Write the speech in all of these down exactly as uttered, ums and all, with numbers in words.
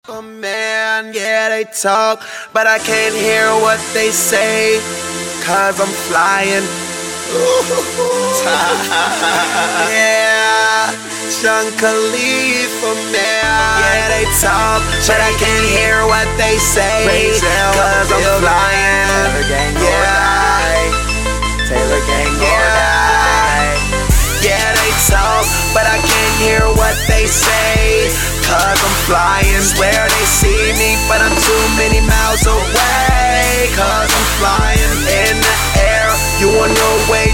Oh man, yeah, they talk, but I can't hear what they say, cause I'm flying. Yeah, John Khalifa, man. Yeah, they talk, but I can't hear what they say, cause I'm flying. Taylor Gang, yeah. Taylor Gang, yeah. Yeah, they talk, but I can't hear what they say, cause I'm flying. Swear they see me, but I'm too many miles away, cause I'm flying in the air. You on your way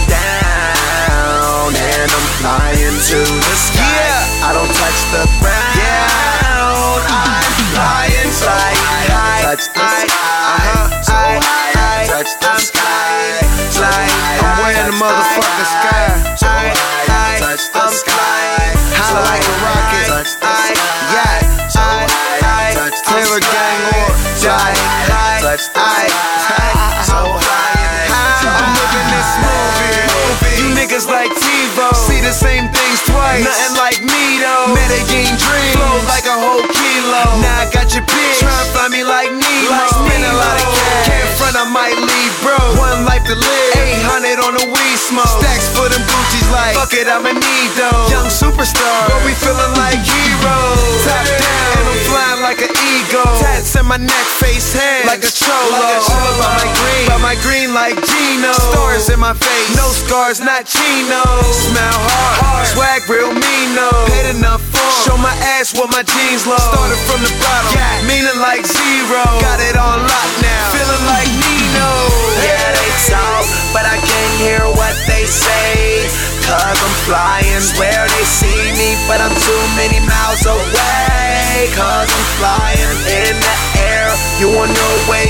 down, and I'm flying to the sky. Yeah. I don't touch the ground. Yeah. I'm flying so high, touch the sky. Uh-huh. So high, touch the sky. Fly, I'm wearing the motherfucking sky. So high, touch the sky. Holla like a rocket. Touch the sky. So high, touch the Taylor Gang or die. touch the sky. So high. I'm living this movie. You niggas like TiVo see the same things twice. Nothing like me though. Medellin dreams flow like a whole kilo. Now I got your bitch tryna find me like Nemo. Spend a lot of cash. Can't front, I might leave bro. One life to live. eight hundred on the weed smoke. Stacks for them Gucci's like fuck it, I'ma need those. Young superstar, but we feeling like heroes. Top down, and I'm flying like an eagle. Tats in my neck, face, hands like a cholo. All about my green, by my green like Gino. Stars in my face, no scars, not Chino. Smile hard, hard. Swag real meano. Paid enough for show my ass with my jeans low. Started from the bottom, yeah. Meaning like zero. Got it on lock now, feeling like Nino. Yeah, they talk, but I can't hear what they say, cause I'm flying. Swear they see me, but I'm too many miles away, cause I'm flying in the air. You on your way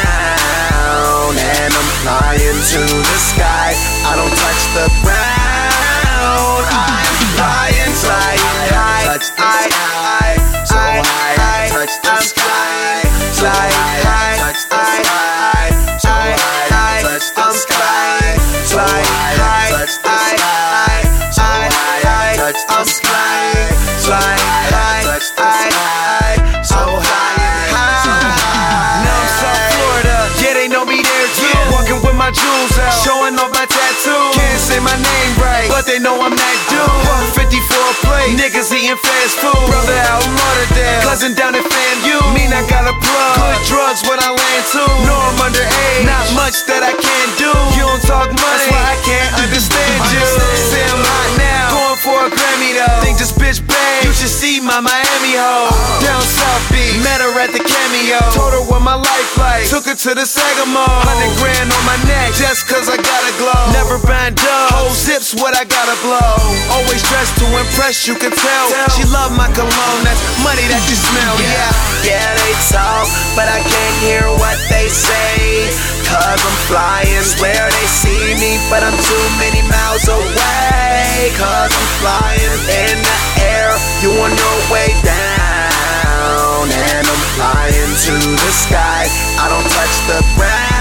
down, and I'm flying to the sky. I don't touch the ground. I'm flying, flying high, touch the sky. So high, touch the sky. Fly high, touch the sky. So high, touch the sky. Fly high, touch the sky. So high, touch the sky. Fly high, touch the sky. So high. Now I'm South Florida, yeah, they know me there too. Walking with my jewels out, showing off my tattoos. Can't say my name right, but they know I'm that dude. fifty-four plate, niggas eating fast food. Brother out in Lauderdale, cousin down in FAMU. Mean I got a plug, good drugs when I land too. Know I'm underage, not much that I can't do. You don't talk money, that's why I can't understand you. Say I'm hot now, going for a Grammy though. Think this bitch bad, you should see my Miami hoe. Down South Beach, met her at the Cameo. Told her what my life like, took her to the Sagamore. Hundred grand on my neck, just cause I got a glow. Never been done, whole zips what I gotta blow. Always dressed to impress, you can tell. She love my cologne, that's money that you smell, yeah. Yeah, they talk, but I can't hear what they say, cause I'm flying. Swear they see me, but I'm too many miles away, cause I'm flying in the air. You on your way down, and I'm flying to the sky. I don't touch the ground.